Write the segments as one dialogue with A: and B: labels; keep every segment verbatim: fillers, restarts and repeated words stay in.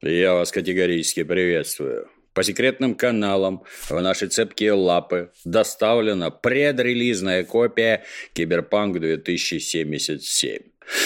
A: Я вас категорически приветствую. По секретным каналам в наши цепкие лапы доставлена предрелизная копия Киберпанк две тысячи семьдесят семь.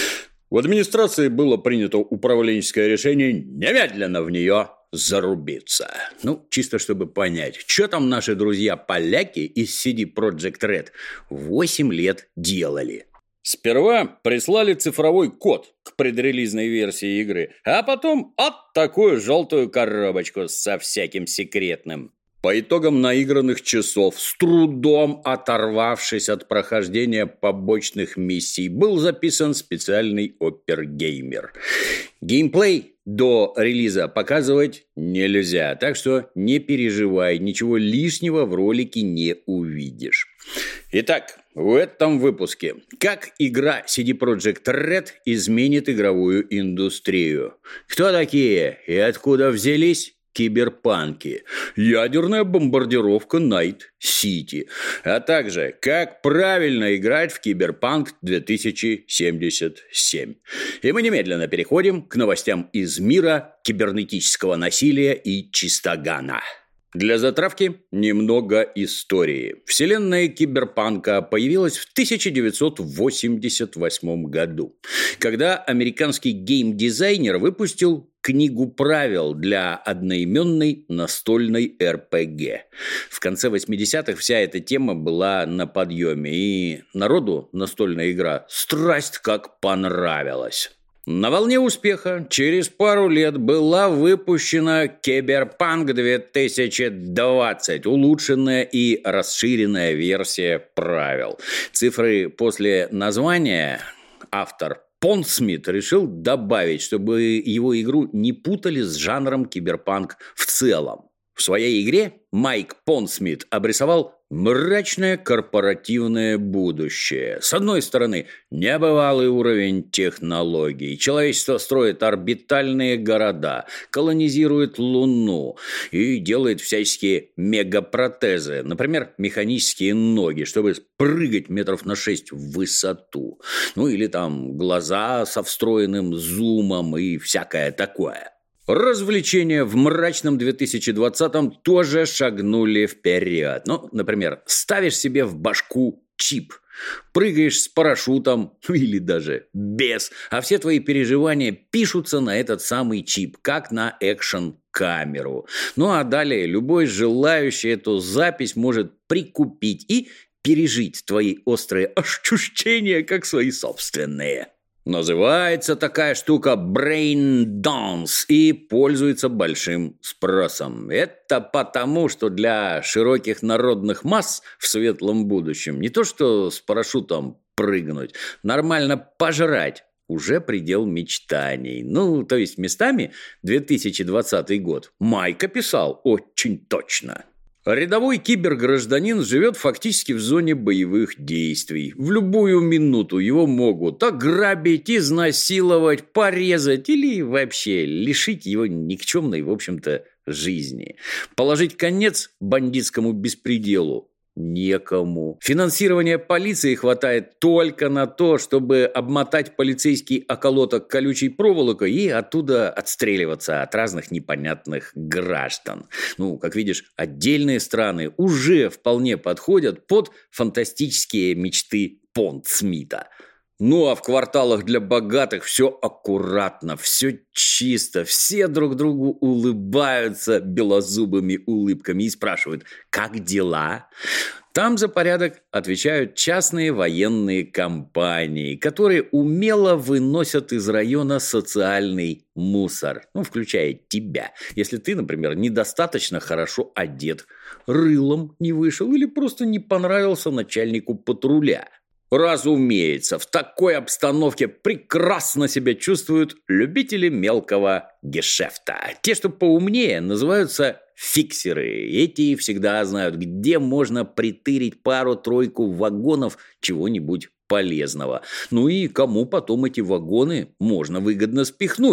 A: В администрации было принято управленческое решение немедленно в нее зарубиться. Ну, чисто чтобы понять, что там наши друзья-поляки из си ди Projekt Red восемь лет делали. Сперва прислали цифровой код к предрелизной версии игры, а потом от такую желтую коробочку со всяким секретным. По итогам наигранных часов, с трудом оторвавшись от прохождения побочных миссий, был записан специальный опергеймер. Геймплей до релиза показывать нельзя, так что не переживай, ничего лишнего в ролике не увидишь. Итак, в этом выпуске как игра си ди Projekt Red изменит игровую индустрию. Кто такие и откуда взялись киберпанки? Ядерная бомбардировка Найт-Сити. А также как правильно играть в Киберпанк две тысячи семьдесят семь. И мы немедленно переходим к новостям из мира кибернетического насилия и чистогана. Для затравки немного истории. Вселенная киберпанка появилась в тысяча девятьсот восемьдесят восьмом году, когда американский геймдизайнер выпустил книгу правил для одноименной настольной эр пи джи. В конце восьмидесятых вся эта тема была на подъеме, и народу настольная игра страсть как понравилась. На волне успеха через пару лет была выпущена Киберпанк две тысячи двадцать, улучшенная и расширенная версия правил. Цифры после названия автор Понсмит решил добавить, чтобы его игру не путали с жанром киберпанк в целом. В своей игре Майк Понсмит обрисовал мрачное корпоративное будущее. С одной стороны, небывалый уровень технологий. Человечество строит орбитальные города, колонизирует Луну и делает всяческие мегапротезы. Например, механические ноги, чтобы прыгать метров на шесть в высоту. Ну или там глаза со встроенным зумом и всякое такое. Развлечения в мрачном две тысячи двадцатом тоже шагнули вперед. Ну, например, ставишь себе в башку чип, прыгаешь с парашютом, или даже без, а все твои переживания пишутся на этот самый чип, как на экшн-камеру. Ну, а далее любой желающий эту запись может прикупить и пережить твои острые ощущения, как свои собственные. Называется такая штука Brain Dance и пользуется большим спросом. Это потому, что для широких народных масс в светлом будущем не то что с парашютом прыгнуть, нормально пожрать уже предел мечтаний. Ну, то есть местами две тысячи двадцатый год Майк описал очень точно. Рядовой кибергражданин живет фактически в зоне боевых действий. В любую минуту его могут ограбить, изнасиловать, порезать или вообще лишить его никчемной, в общем-то, жизни. Положить конец бандитскому беспределу некому. Финансирования полиции хватает только на то, чтобы обмотать полицейский околоток колючей проволокой и оттуда отстреливаться от разных непонятных граждан. Ну, как видишь, отдельные страны уже вполне подходят под фантастические мечты Понсмита. Ну, а в кварталах для богатых все аккуратно, все чисто, все друг другу улыбаются белозубыми улыбками и спрашивают: «Как дела?» Там за порядок отвечают частные военные компании, которые умело выносят из района социальный мусор, ну, включая тебя, если ты, например, недостаточно хорошо одет, рылом не вышел или просто не понравился начальнику патруля. Разумеется, в такой обстановке прекрасно себя чувствуют любители мелкого гешефта. Те, что поумнее, называются фиксеры. Эти всегда знают, где можно притырить пару-тройку вагонов чего-нибудь полезного. Ну и кому потом эти вагоны можно выгодно спихнуть.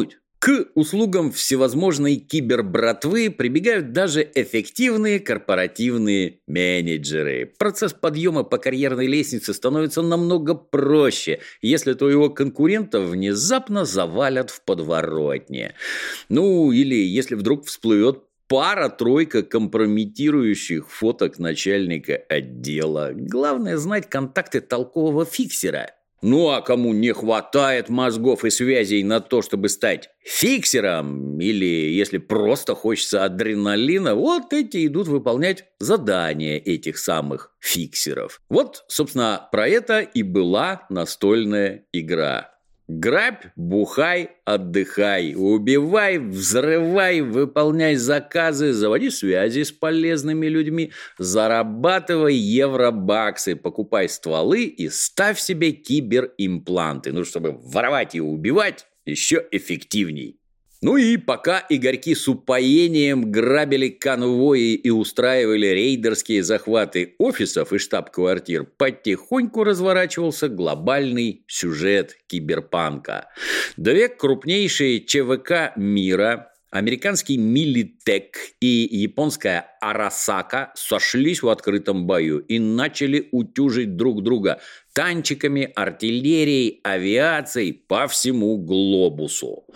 A: К услугам всевозможной кибербратвы прибегают даже эффективные корпоративные менеджеры. Процесс подъема по карьерной лестнице становится намного проще, если твоего конкурента внезапно завалят в подворотне. Ну, или если вдруг всплывет пара-тройка компрометирующих фоток начальника отдела. Главное знать контакты толкового фиксера. Ну а кому не хватает мозгов и связей на то, чтобы стать фиксером, или если просто хочется адреналина, вот эти идут выполнять задания этих самых фиксеров. Вот, собственно, про это и была настольная игра. Грабь, бухай, отдыхай, убивай, взрывай, выполняй заказы, заводи связи с полезными людьми, зарабатывай евробаксы, покупай стволы и ставь себе киберимпланты, ну, чтобы воровать и убивать еще эффективней. Ну и пока игорьки с упоением грабили конвои и устраивали рейдерские захваты офисов и штаб-квартир, потихоньку разворачивался глобальный сюжет киберпанка. Две крупнейшие ЧВК мира, американский Милитек и японская Арасака, сошлись в открытом бою и начали утюжить друг друга танчиками, артиллерией, авиацией по всему глобусу.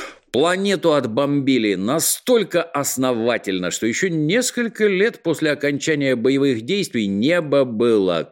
A: Планету отбомбили настолько основательно, что еще несколько лет после окончания боевых действий небо было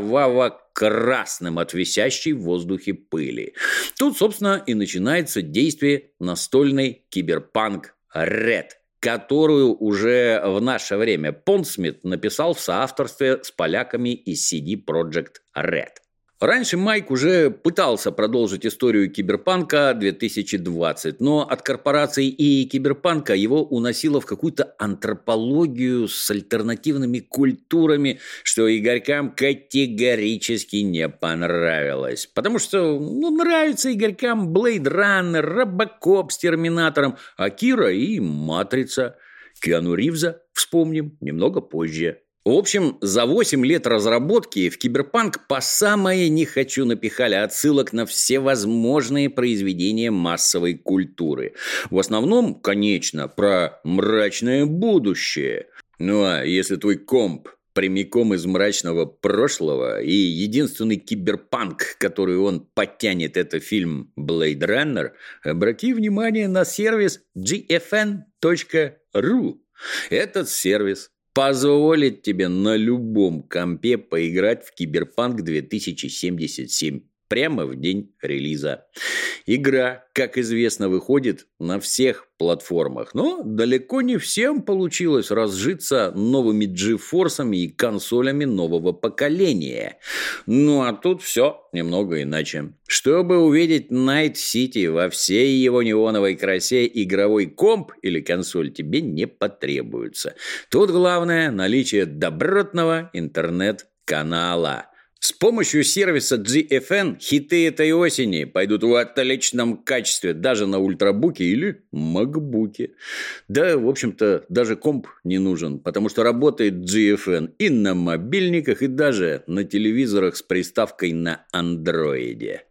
A: кроваво-красным от висящей в воздухе пыли. Тут, собственно, и начинается действие настольной киберпанк Ред, которую уже в наше время Pondsmith написал в соавторстве с поляками из си ди Projekt Red. Раньше Майк уже пытался продолжить историю киберпанка две тысячи двадцать, но от корпораций и киберпанка его уносило в какую-то антропологию с альтернативными культурами, что игорькам категорически не понравилось. Потому что ну, нравится игорькам Blade Runner, Робокоп с Терминатором, Акира и Матрица. Киану Ривза вспомним немного позже. В общем, за восемь лет разработки в киберпанк по самое не хочу напихали отсылок на всевозможные произведения массовой культуры. В основном, конечно, про мрачное будущее. Ну а если твой комп прямиком из мрачного прошлого и единственный киберпанк, который он подтянет, это фильм Blade Runner, обрати внимание на сервис джи эф эн точка ру. Этот сервис позволит тебе на любом компе поиграть в Киберпанк две тысячи семьдесят семь прямо в день релиза. Игра, как известно, выходит на всех платформах, но далеко не всем получилось разжиться новыми джи-форсами и консолями нового поколения. Ну а тут все немного иначе. Чтобы увидеть Найт Сити во всей его неоновой красе, игровой комп или консоль тебе не потребуется. Тут главное наличие добротного интернет-канала. С помощью сервиса джи эф эн хиты этой осени пойдут в отличном качестве даже на ультрабуке или макбуке. Да, в общем-то, даже комп не нужен, потому что работает джи эф эн и на мобильниках, и даже на телевизорах с приставкой на андроиде.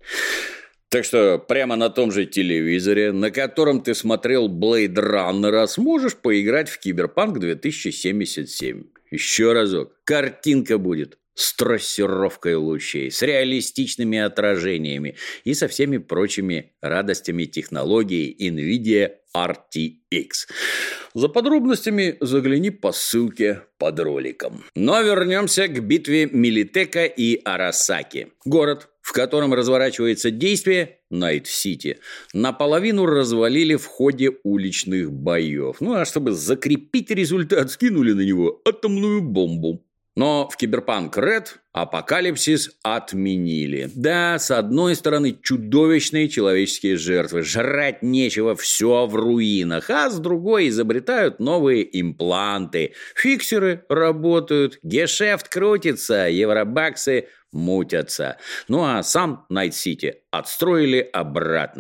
A: Так что прямо на том же телевизоре, на котором ты смотрел Blade Runner, сможешь поиграть в Киберпанк две тысячи семьдесят семь. Еще разок. Картинка будет с трассировкой лучей, с реалистичными отражениями и со всеми прочими радостями технологии NVIDIA ар ти экс. За подробностями загляни по ссылке под роликом. Но вернемся к битве Милитека и Арасаки. Город, в котором разворачивается действие, Найт-Сити, наполовину развалили в ходе уличных боев. Ну а чтобы закрепить результат, скинули на него атомную бомбу. Но в Киберпанк Ред апокалипсис отменили. Да, с одной стороны, чудовищные человеческие жертвы. Жрать нечего, все в руинах. А с другой изобретают новые импланты. Фиксеры работают, гешефт крутится, евробаксы мутятся. Ну а сам Найт-Сити отстроили обратно.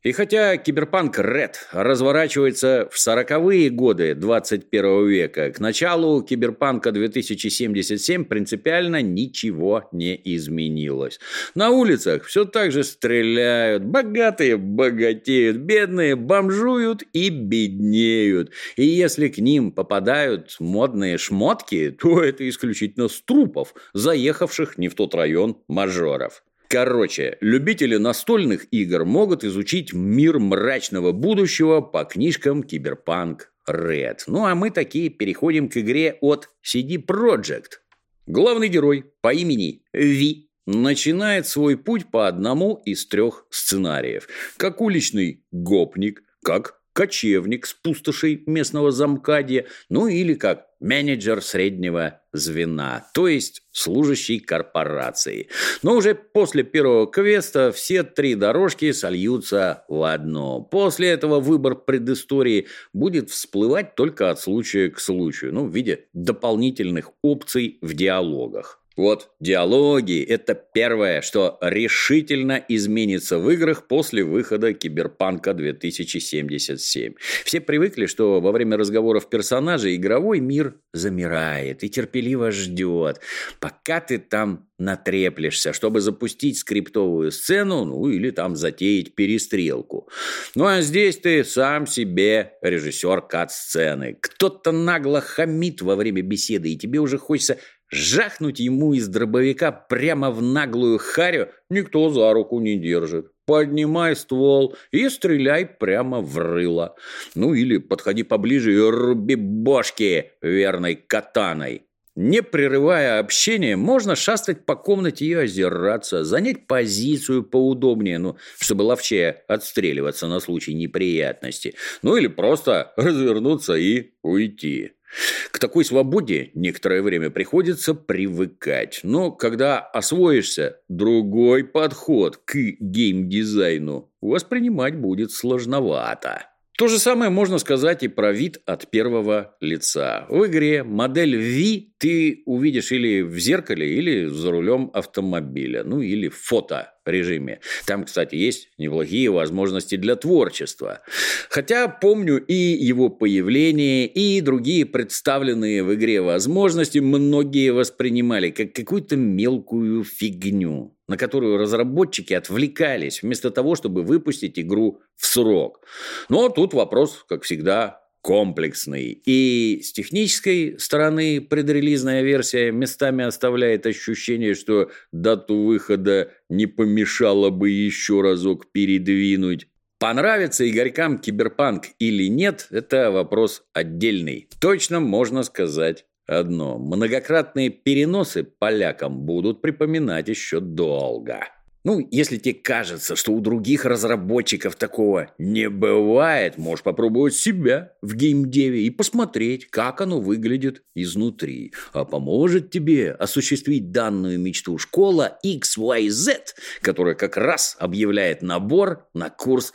A: И хотя Киберпанк Red разворачивается в сороковые годы двадцать первого века, к началу Киберпанка две тысячи семьдесят семь принципиально ничего не изменилось. На улицах все так же стреляют, богатые богатеют, бедные бомжуют и беднеют. И если к ним попадают модные шмотки, то это исключительно с трупов, заехавших не в тот район мажоров. Короче, любители настольных игр могут изучить мир мрачного будущего по книжкам Киберпанк Red. Ну а мы такие переходим к игре от си ди Projekt. Главный герой по имени Ви начинает свой путь по одному из трех сценариев. Как уличный гопник, как кочевник с пустошей местного замкадья, ну или как менеджер среднего звена, то есть служащий корпорации. Но уже после первого квеста все три дорожки сольются в одно. После этого выбор предыстории будет всплывать только от случая к случаю, ну, в виде дополнительных опций в диалогах. Вот диалоги – это первое, что решительно изменится в играх после выхода Киберпанка две тысячи семьдесят семь. Все привыкли, что во время разговоров персонажей игровой мир замирает и терпеливо ждет, пока ты там натреплешься, чтобы запустить скриптовую сцену, ну или там затеять перестрелку. Ну а здесь ты сам себе режиссер кат-сцены. Кто-то нагло хамит во время беседы, и тебе уже хочется жахнуть ему из дробовика прямо в наглую харю, никто за руку не держит. Поднимай ствол и стреляй прямо в рыло. Ну или подходи поближе и руби бошки верной катаной. Не прерывая общение, можно шастать по комнате и озираться, занять позицию поудобнее, ну, чтобы ловчее отстреливаться на случай неприятности. Ну или просто развернуться и уйти. К такой свободе некоторое время приходится привыкать, но когда освоишься, другой подход к геймдизайну воспринимать будет сложновато. То же самое можно сказать и про вид от первого лица. В игре модель Ви ты увидишь или в зеркале, или за рулем автомобиля, ну или в фоторежиме. Там, кстати, есть неплохие возможности для творчества. Хотя помню и его появление, и другие представленные в игре возможности многие воспринимали как какую-то мелкую фигню, на которую разработчики отвлекались вместо того, чтобы выпустить игру в срок. Но тут вопрос, как всегда, комплексный. И с технической стороны предрелизная версия местами оставляет ощущение, что дату выхода не помешало бы еще разок передвинуть. Понравится игорькам Киберпанк или нет, это вопрос отдельный. Точно можно сказать одно: многократные переносы полякам будут припоминать еще долго. Ну, если тебе кажется, что у других разработчиков такого не бывает, можешь попробовать себя в геймдеве и посмотреть, как оно выглядит изнутри. А поможет тебе осуществить данную мечту школа икс уай зет, которая как раз объявляет набор на курс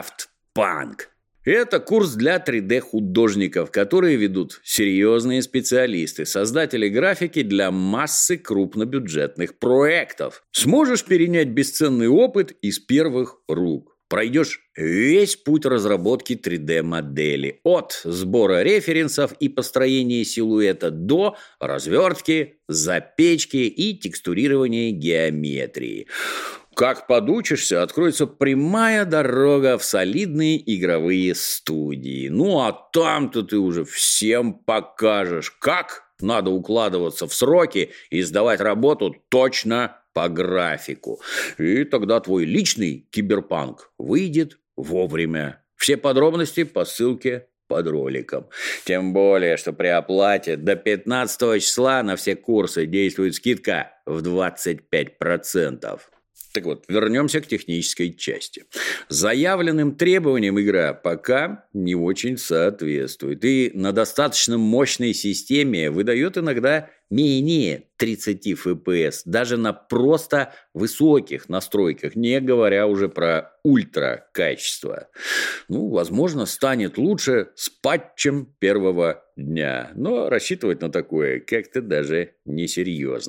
A: Драфтпанк. Это курс для три дэ-художников, которые ведут серьезные специалисты, создатели графики для массы крупнобюджетных проектов. Сможешь перенять бесценный опыт из первых рук. Пройдешь весь путь разработки три дэ-модели. От сбора референсов и построения силуэта до развертки, запечки и текстурирования геометрии. Как подучишься, откроется прямая дорога в солидные игровые студии. Ну, а там-то ты уже всем покажешь, как надо укладываться в сроки и сдавать работу точно по графику. И тогда твой личный киберпанк выйдет вовремя. Все подробности по ссылке под роликом. Тем более, что при оплате до пятнадцатого числа на все курсы действует скидка в двадцать пять процентов. Так вот, вернемся к технической части. Заявленным требованиям игра пока не очень соответствует. И на достаточно мощной системе выдает иногда менее тридцать эф пи эс. Даже на просто высоких настройках, не говоря уже про ультра-качество. Ну, возможно, станет лучше с патчем первого дня. Но рассчитывать на такое как-то даже несерьезно.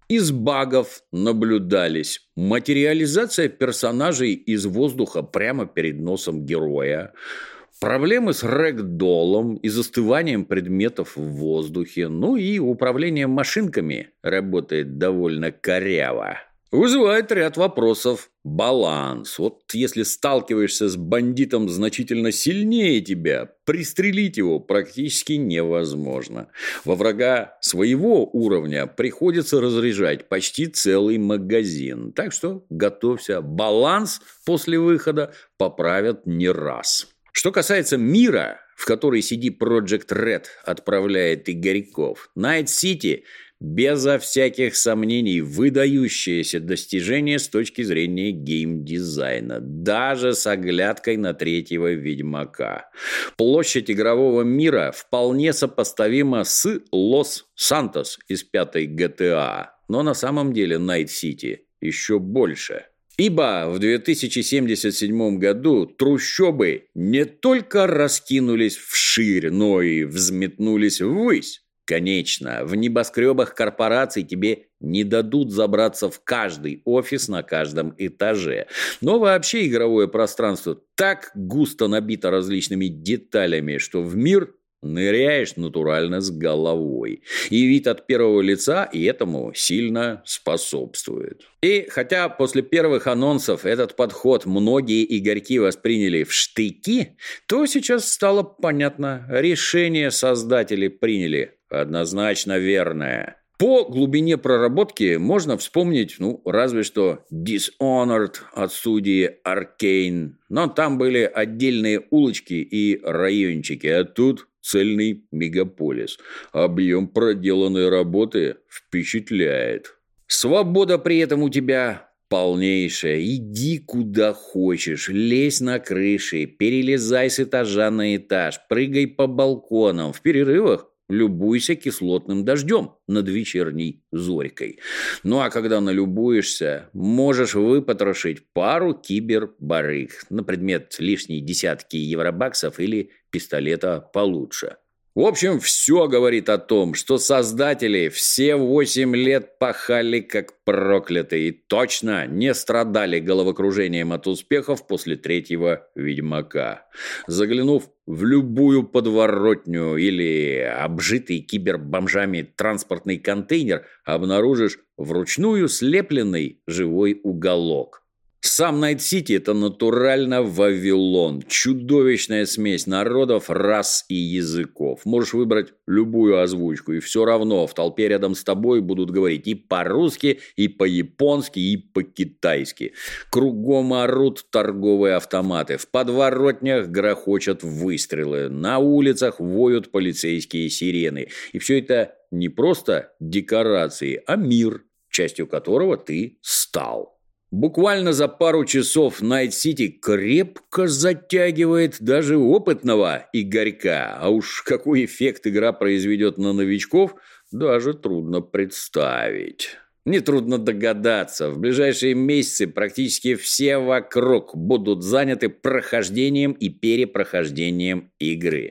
A: Из багов наблюдались материализация персонажей из воздуха прямо перед носом героя, проблемы с рэгдоллом и застыванием предметов в воздухе, ну и управление машинками работает довольно коряво. Вызывает ряд вопросов баланс. Вот если сталкиваешься с бандитом значительно сильнее тебя, пристрелить его практически невозможно. Во врага своего уровня приходится разряжать почти целый магазин. Так что готовься, баланс после выхода поправят не раз. Что касается мира, в который си ди Projekt Red отправляет игорьков, Night City – безо всяких сомнений выдающееся достижение с точки зрения геймдизайна, даже с оглядкой на третьего Ведьмака. Площадь игрового мира вполне сопоставима с Лос-Сантос из пятой джи ти эй, но на самом деле Night City еще больше. Ибо в две тысячи семьдесят седьмом году трущобы не только раскинулись вширь, но и взметнулись ввысь. Конечно, в небоскребах корпораций тебе не дадут забраться в каждый офис на каждом этаже. Но вообще игровое пространство так густо набито различными деталями, что в мир ныряешь натурально с головой. И вид от первого лица и этому сильно способствует. И хотя после первых анонсов этот подход многие игорьки восприняли в штыки, то сейчас стало понятно, решение создатели приняли однозначно верное. По глубине проработки можно вспомнить, ну, разве что Dishonored от студии Arkane. Но там были отдельные улочки и райончики, а тут цельный мегаполис. Объем проделанной работы впечатляет. Свобода при этом у тебя полнейшая. Иди куда хочешь, лезь на крыши, перелезай с этажа на этаж, прыгай по балконам. В перерывах любуйся кислотным дождем над вечерней зорькой. Ну а когда налюбуешься, можешь выпотрошить пару кибербарыг на предмет лишней десятки евробаксов или пистолета получше. В общем, все говорит о том, что создатели все восемь лет пахали как проклятые и точно не страдали головокружением от успехов после третьего Ведьмака. Заглянув в любую подворотню или обжитый кибербомжами транспортный контейнер, обнаружишь вручную слепленный живой уголок. Сам Night City – это натурально Вавилон. Чудовищная смесь народов, рас и языков. Можешь выбрать любую озвучку, и все равно в толпе рядом с тобой будут говорить и по-русски, и по-японски, и по-китайски. Кругом орут торговые автоматы. В подворотнях грохочут выстрелы. На улицах воют полицейские сирены. И все это не просто декорации, а мир, частью которого ты стал. Буквально за пару часов Night City крепко затягивает даже опытного игорька. А уж какой эффект игра произведет на новичков, даже трудно представить. Нетрудно догадаться, в ближайшие месяцы практически все вокруг будут заняты прохождением и перепрохождением игры.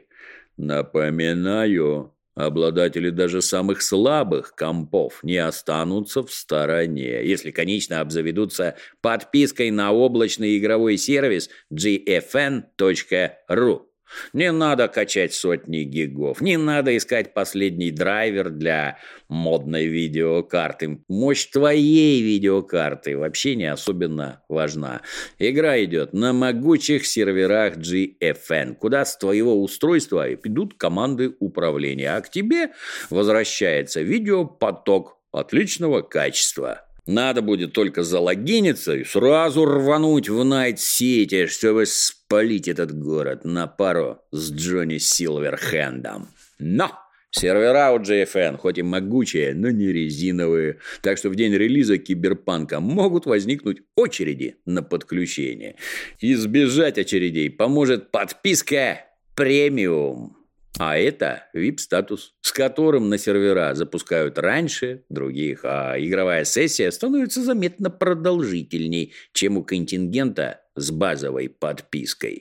A: Напоминаю, обладатели даже самых слабых компов не останутся в стороне, если, конечно, обзаведутся подпиской на облачный игровой сервис джи эф эн точка ру. Не надо качать сотни гигов, не надо искать последний драйвер для модной видеокарты. Мощь твоей видеокарты вообще не особенно важна. Игра идет на могучих серверах джи эф эн, куда с твоего устройства идут команды управления, а к тебе возвращается видеопоток отличного качества. Надо будет только залогиниться и сразу рвануть в Night City, чтобы спалить этот город на пару с Джонни Силверхендом. Но сервера у джи эф эн хоть и могучие, но не резиновые, так что в день релиза Киберпанка могут возникнуть очереди на подключение. Избежать очередей поможет подписка премиум. А это ви ай пи-статус, с которым на сервера запускают раньше других, а игровая сессия становится заметно продолжительней, чем у контингента с базовой подпиской.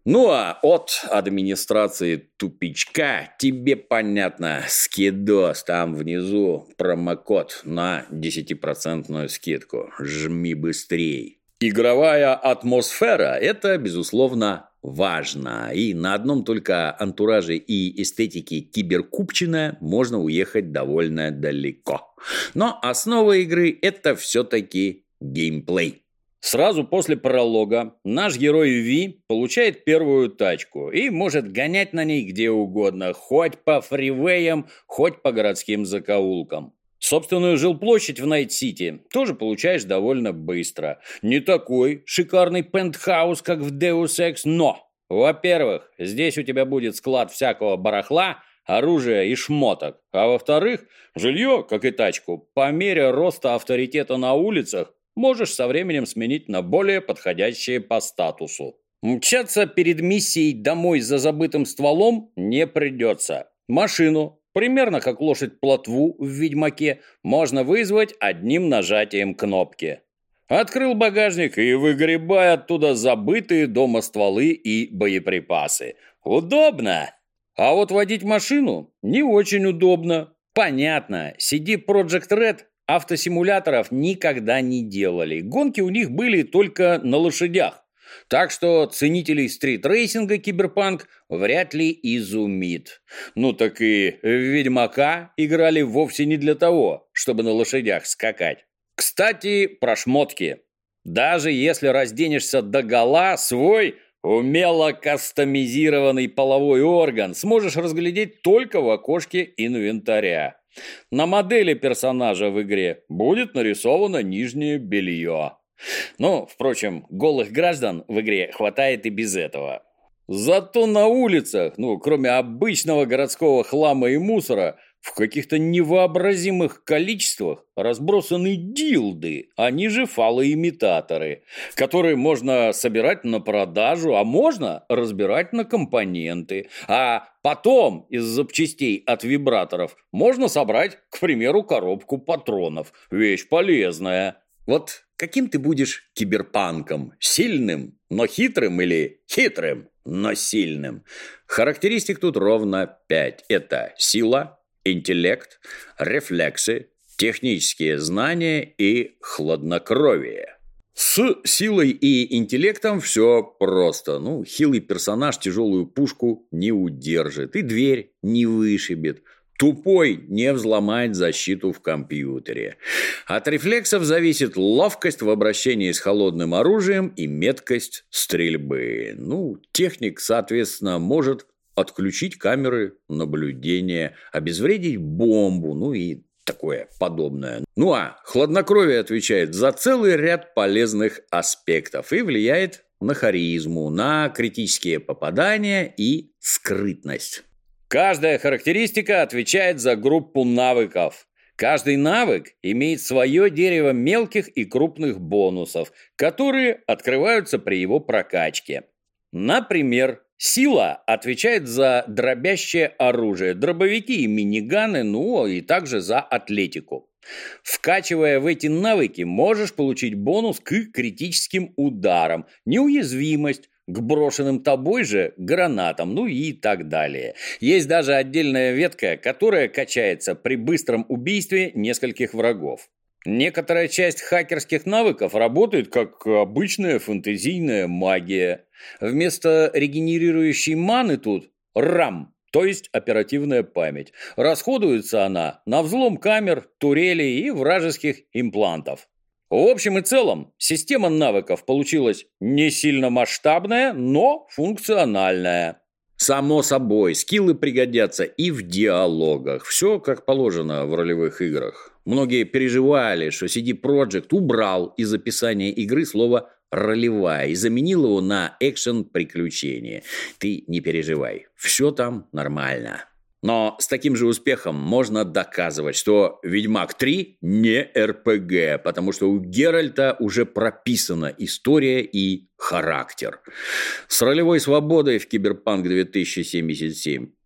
A: Ну а от администрации тупичка тебе понятно, скидос, там внизу промокод на десятипроцентную скидку. Жми быстрей. Игровая атмосфера – это, безусловно, важно. И на одном только антураже и эстетике киберкупчина можно уехать довольно далеко. Но основа игры – это все-таки геймплей. Сразу после пролога наш герой Ви получает первую тачку и может гонять на ней где угодно, хоть по фривеям, хоть по городским закоулкам. Собственную жилплощадь в Найт-Сити тоже получаешь довольно быстро. Не такой шикарный пентхаус, как в Deus Ex, но, во-первых, здесь у тебя будет склад всякого барахла, оружия и шмоток. А во-вторых, жилье, как и тачку, по мере роста авторитета на улицах, можешь со временем сменить на более подходящие по статусу. Мчаться перед миссией домой за забытым стволом не придется. Машину, примерно как лошадь-плотву в «Ведьмаке», можно вызвать одним нажатием кнопки. Открыл багажник и выгребай оттуда забытые дома стволы и боеприпасы. Удобно! А вот водить машину не очень удобно. Понятно, си ди Projekt Red автосимуляторов никогда не делали. Гонки у них были только на лошадях. Так что ценителей стритрейсинга Киберпанк вряд ли изумит. Ну так и в «Ведьмака» играли вовсе не для того, чтобы на лошадях скакать. Кстати, про шмотки. Даже если разденешься догола, свой умело кастомизированный половой орган сможешь разглядеть только в окошке инвентаря. На модели персонажа в игре будет нарисовано нижнее белье. Ну, впрочем, голых граждан в игре хватает и без этого. Зато на улицах, ну, кроме обычного городского хлама и мусора, в каких-то невообразимых количествах разбросаны дилды, они же фалоимитаторы, которые можно собирать на продажу, а можно разбирать на компоненты. А потом из запчастей от вибраторов можно собрать, к примеру, коробку патронов. Вещь полезная. Вот каким ты будешь киберпанком? Сильным, но хитрым или хитрым, но сильным? Характеристик тут ровно пять. Это сила, интеллект, рефлексы, технические знания и хладнокровие. С силой и интеллектом все просто. Ну, хилый персонаж тяжелую пушку не удержит и дверь не вышибет. Тупой не взломает защиту в компьютере. От рефлексов зависит ловкость в обращении с холодным оружием и меткость стрельбы. Ну, техник, соответственно, может отключить камеры наблюдения, обезвредить бомбу, ну и такое подобное. Ну а хладнокровие отвечает за целый ряд полезных аспектов и влияет на харизму, на критические попадания и скрытность. Каждая характеристика отвечает за группу навыков. Каждый навык имеет свое дерево мелких и крупных бонусов, которые открываются при его прокачке. Например, сила отвечает за дробящее оружие, дробовики и миниганы, ну и также за атлетику. Вкачивая в эти навыки, можешь получить бонус к критическим ударам, неуязвимость, к брошенным тобой же гранатам, ну и так далее. Есть даже отдельная ветка, которая качается при быстром убийстве нескольких врагов. Некоторая часть хакерских навыков работает как обычная фэнтезийная магия. Вместо регенерирующей маны тут рам, то есть оперативная память. Расходуется она на взлом камер, турелей и вражеских имплантов. В общем и целом, система навыков получилась не сильно масштабная, но функциональная. Само собой, скиллы пригодятся и в диалогах. Все как положено в ролевых играх. Многие переживали, что си ди Projekt убрал из описания игры слово «ролевая» и заменил его на «экшен-приключение». Ты не переживай, все там нормально. Но с таким же успехом можно доказывать, что «Ведьмак три» не эр пи джи, потому что у Геральта уже прописана история и характер. С ролевой свободой в Киберпанк две тысячи семьдесят семь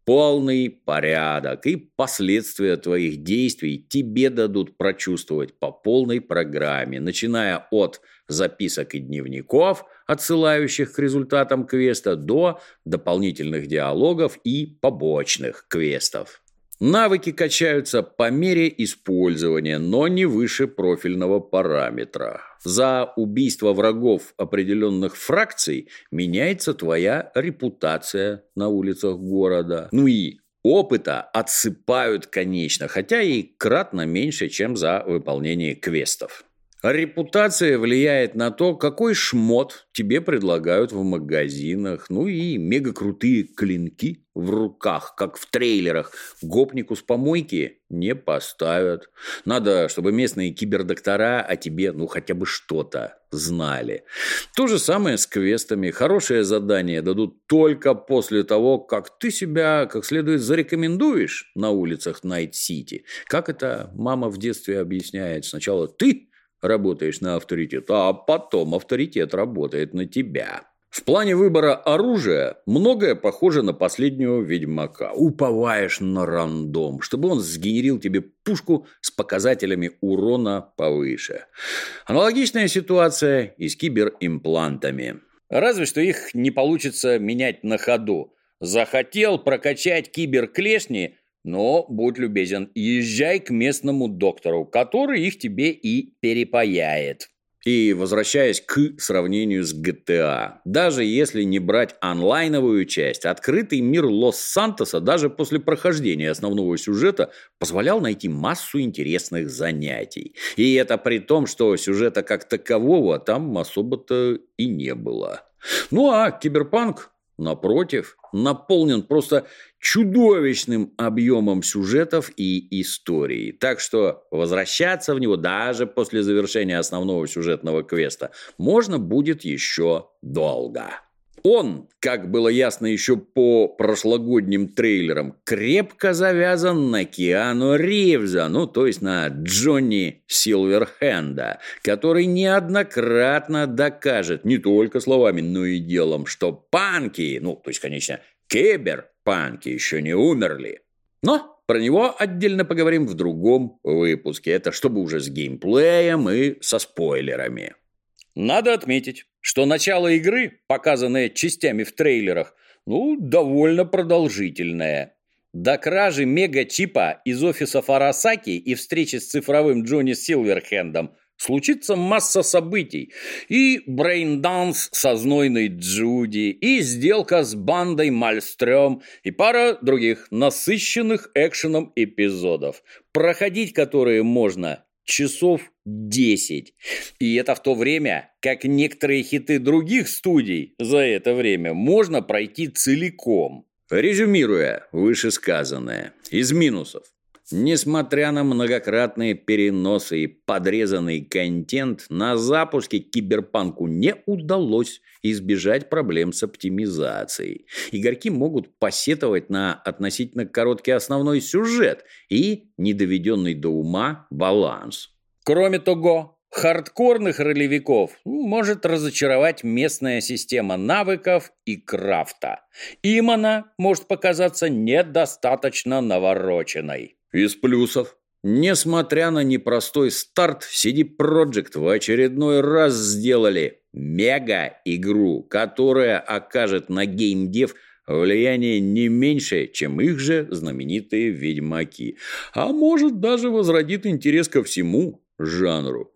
A: полный порядок, и последствия твоих действий тебе дадут прочувствовать по полной программе, начиная от записок и дневников, отсылающих к результатам квеста, до дополнительных диалогов и побочных квестов. Навыки качаются по мере использования, но не выше профильного параметра. За убийство врагов определенных фракций меняется твоя репутация на улицах города. Ну и опыта отсыпают, конечно, хотя и кратно меньше, чем за выполнение квестов. Репутация влияет на то, какой шмот тебе предлагают в магазинах. Ну и мега-крутые клинки в руках, как в трейлерах, гопнику с помойки не поставят. Надо, чтобы местные кибердоктора о тебе, ну, хотя бы что-то знали. То же самое с квестами. Хорошее задание дадут только после того, как ты себя как следует зарекомендуешь на улицах Найт-Сити. Как это мама в детстве объясняет. Сначала ты работаешь на авторитет, а потом авторитет работает на тебя. В плане выбора оружия многое похоже на последнего Ведьмака. Уповаешь на рандом, чтобы он сгенерил тебе пушку с показателями урона повыше. Аналогичная ситуация и с киберимплантами. Разве что их не получится менять на ходу. Захотел прокачать киберклешни, но, будь любезен, езжай к местному доктору, который их тебе и перепаяет. И возвращаясь к сравнению с джи ти эй, даже если не брать онлайновую часть, открытый мир Лос-Сантоса даже после прохождения основного сюжета позволял найти массу интересных занятий. И это при том, что сюжета как такового там особо-то и не было. Ну а Киберпанк, напротив, наполнен просто чудовищным объемом сюжетов и историй. Так что возвращаться в него даже после завершения основного сюжетного квеста можно будет еще долго. Он, как было ясно еще по прошлогодним трейлерам, крепко завязан на Киану Ривза, ну то есть на Джонни Силверхенда, который неоднократно докажет не только словами, но и делом, что панки, ну то есть, конечно, киберпанки еще не умерли. Но про него отдельно поговорим в другом выпуске. Это чтобы уже с геймплеем и со спойлерами. Надо отметить, что начало игры, показанное частями в трейлерах, ну, довольно продолжительное. До кражи мега-чипа из офиса Фарасаки и встречи с цифровым Джонни Силверхендом случится масса событий. И брейнданс со знойной Джуди, и сделка с бандой Мальстрём, и пара других насыщенных экшеном эпизодов, проходить которые можно часов десять. И это в то время, как некоторые хиты других студий за это время можно пройти целиком. Резюмируя вышесказанное, из минусов. Несмотря на многократные переносы и подрезанный контент, на запуске Киберпанку не удалось избежать проблем с оптимизацией. Игроки могут посетовать на относительно короткий основной сюжет и недоведенный до ума баланс. Кроме того, хардкорных ролевиков может разочаровать местная система навыков и крафта. Им она может показаться недостаточно навороченной. Из плюсов. Несмотря на непростой старт, си ди Projekt в очередной раз сделали мега-игру, которая окажет на геймдев влияние не меньше, чем их же знаменитые Ведьмаки. А может даже возродит интерес ко всему жанру.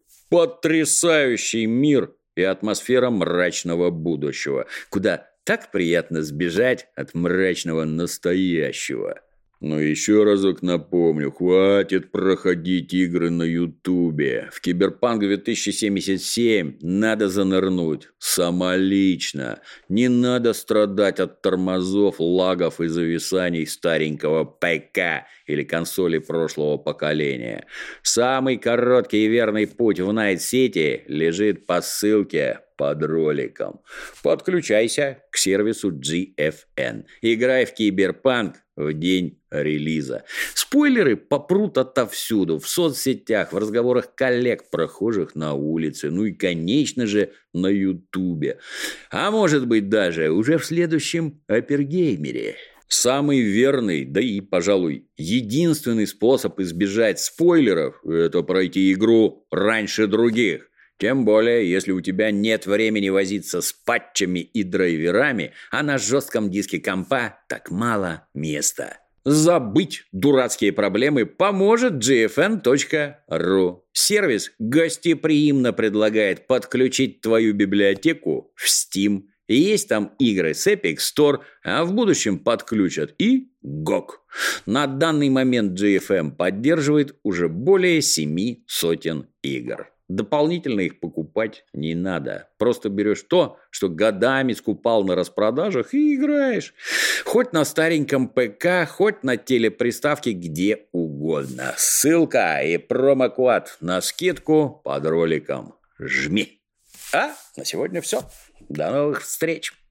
A: Потрясающий мир и атмосфера мрачного будущего, куда так приятно сбежать от мрачного настоящего. Но еще разок напомню, хватит проходить игры на Ютубе. В Киберпанк две тысячи семьдесят семь надо занырнуть самолично. Не надо страдать от тормозов, лагов и зависаний старенького ПК или консоли прошлого поколения. Самый короткий и верный путь в Найт-Сити лежит по ссылке под роликом. Подключайся к сервису джи эф эн. Играй в Киберпанк в день релиза. Спойлеры попрут отовсюду, в соцсетях, в разговорах коллег, прохожих на улице, ну и, конечно же, на Ютубе. А может быть, даже уже в следующем Опергеймере. Самый верный, да и, пожалуй, единственный способ избежать спойлеров – это пройти игру раньше других. Тем более, если у тебя нет времени возиться с патчами и драйверами, а на жестком диске компа так мало места. Забыть дурацкие проблемы поможет джи эф эн точка ру. Сервис гостеприимно предлагает подключить твою библиотеку в Steam. Есть там игры с Epic Store, а в будущем подключат и джи о джи. На данный момент джи эф эм поддерживает уже более семи сотен игр. Дополнительно их покупать не надо. Просто берешь то, что годами скупал на распродажах, и играешь. Хоть на стареньком ПК, хоть на телеприставке, где угодно. Ссылка и промокод на скидку под роликом жми. А на сегодня все. До новых встреч.